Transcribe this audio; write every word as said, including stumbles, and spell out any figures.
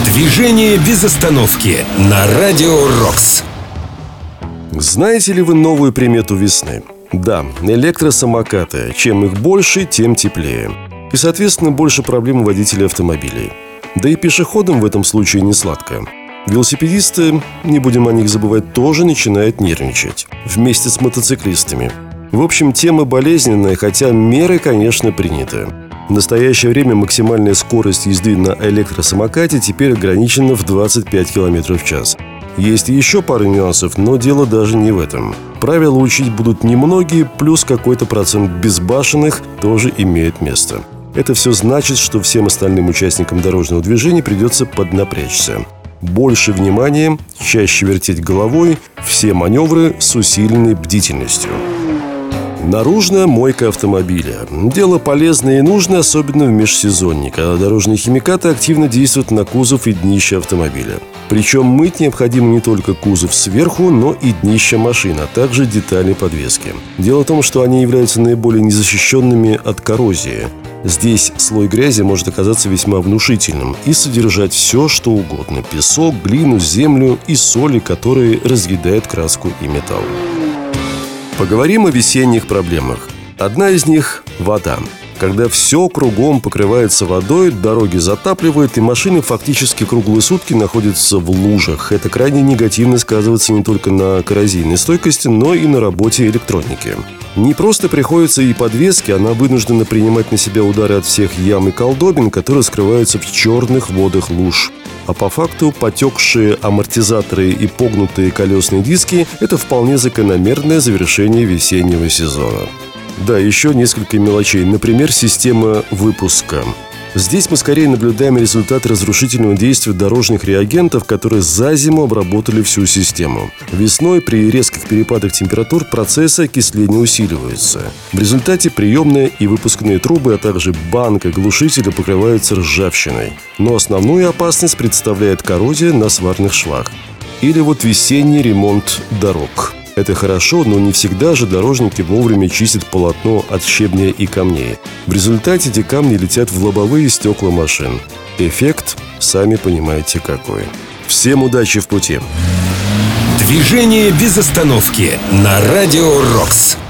Движение без остановки на Радио Рокс. Знаете ли вы новую примету весны? Да, электросамокаты. Чем их больше, тем теплее. И, соответственно, больше проблем у водителей автомобилей. Да и пешеходам в этом случае не сладко. Велосипедисты, не будем о них забывать, тоже начинают нервничать. Вместе с мотоциклистами. В общем, тема болезненная, хотя меры, конечно, приняты. В настоящее время максимальная скорость езды на электросамокате теперь ограничена в двадцать пять километров в час. Есть еще пара нюансов, но дело даже не в этом. Правила учить будут немногие, плюс какой-то процент безбашенных тоже имеет место. Это все значит, что всем остальным участникам дорожного движения придется поднапрячься. Больше внимания, чаще вертеть головой, все маневры с усиленной бдительностью. Наружная мойка автомобиля. Дело полезное и нужное, особенно в межсезонье, когда дорожные химикаты активно действуют на кузов и днище автомобиля. Причем мыть необходимо не только кузов сверху, но и днище машины, а также детали подвески. Дело в том, что они являются наиболее незащищенными от коррозии. Здесь слой грязи может оказаться весьма внушительным и содержать все, что угодно – песок, глину, землю и соли, которые разъедают краску и металл. Поговорим о весенних проблемах. Одна из них – вода. Когда все кругом покрывается водой, дороги затапливают, и машины фактически круглые сутки находятся в лужах. Это крайне негативно сказывается не только на коррозийной стойкости, но и на работе электроники. Не просто приходится и подвеске, она вынуждена принимать на себя удары от всех ям и колдобин, которые скрываются в черных водах луж. А по факту потекшие амортизаторы и погнутые колесные диски – это вполне закономерное завершение весеннего сезона. Да, еще несколько мелочей. Например, система выпуска. Здесь мы скорее наблюдаем результат разрушительного действия дорожных реагентов, которые за зиму обработали всю систему. Весной при резких перепадах температур процессы окисления усиливаются. В результате приемные и выпускные трубы, а также банка глушителя покрываются ржавчиной. Но основную опасность представляет коррозия на сварных швах. Или вот весенний ремонт дорог. Это хорошо, но не всегда же дорожники вовремя чистят полотно от щебня и камней. В результате эти камни летят в лобовые стекла машин. Эффект, сами понимаете, какой. Всем удачи в пути! Движение без остановки на Радио Рокс.